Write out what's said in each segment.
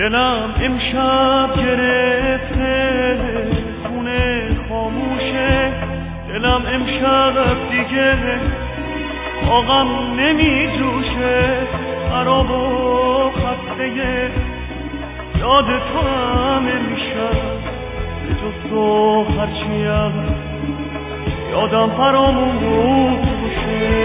دلم امشب گرفته خونه خاموشه، دلم امشب دیگه آقام نمی جوشه، خراب و خسته یاد تو هم امشب به جز تو هرچیم یادم فراموشه.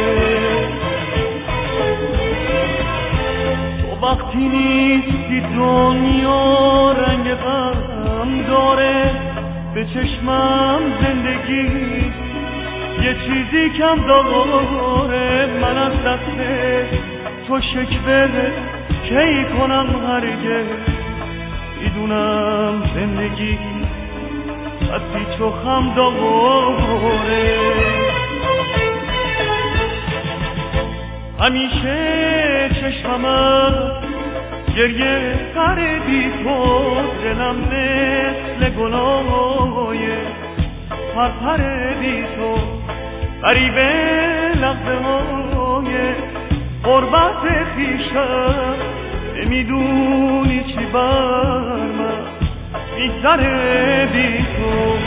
تو وقتی نیستی دنیا رنگ غم داره، به چشمم زندگی یه چیزی کم داره. من از دست تو شکوه کی کنم هرگز، میدونم زندگی دستی چو خم داره. همیشه چشمم گریه سر بی تو، دلم مثل گلای پرپر بی تو، غریبه لحظه های غربت خویشم، نمیدونی چی بر من میگذره بی تو.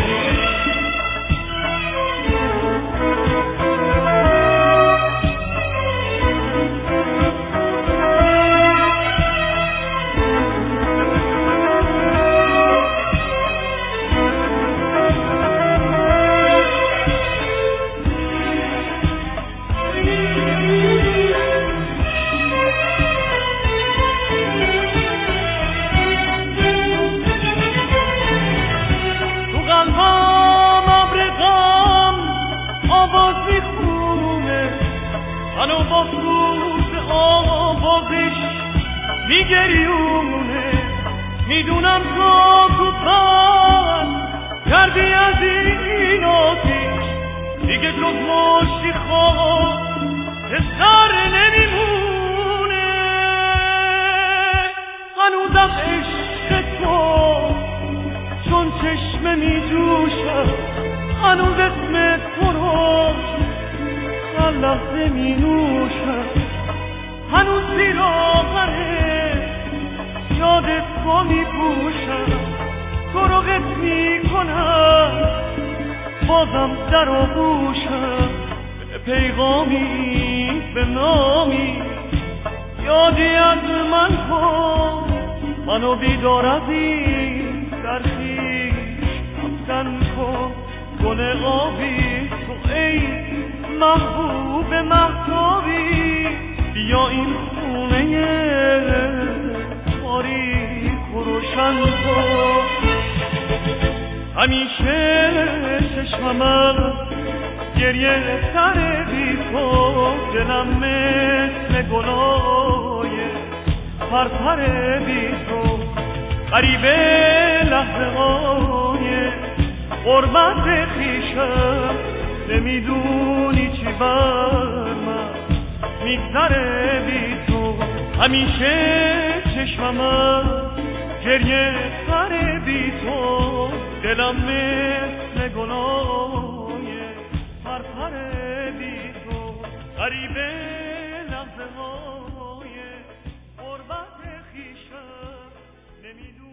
منو با سوز آوازش میگریونه، میدونم تو پس کردی از این آتیش، دیگه جز مشتی خواه که سر نمیمونه. هنوزم عشق تو چون چشمه میجوشم، هنوز اسم تو رو هر لحظه می نوشم، هنوز زیر آخره یاد تو می پوشم. تو رو قد می کنم بازم در آغوشم، به پیغامی به نامی یادی از من کن، منو بیدار از این در خویش رفتن کن. گل آبی تو ای محبوب مهتابی، بیا این خونه تاریک و روشن کن. همیشه چشمم گریه سر بی تو، دلم مثل گلای پرپر بی تو، غریبه لحظه های غربت خویشم، نمیدونی چی بر من میگذره بی تو. همیشه چشمم گریه سر بی تو، دلم مثل گلای پرپر بی تو، غریبه لحظه های غربت خویشم، نمیدونی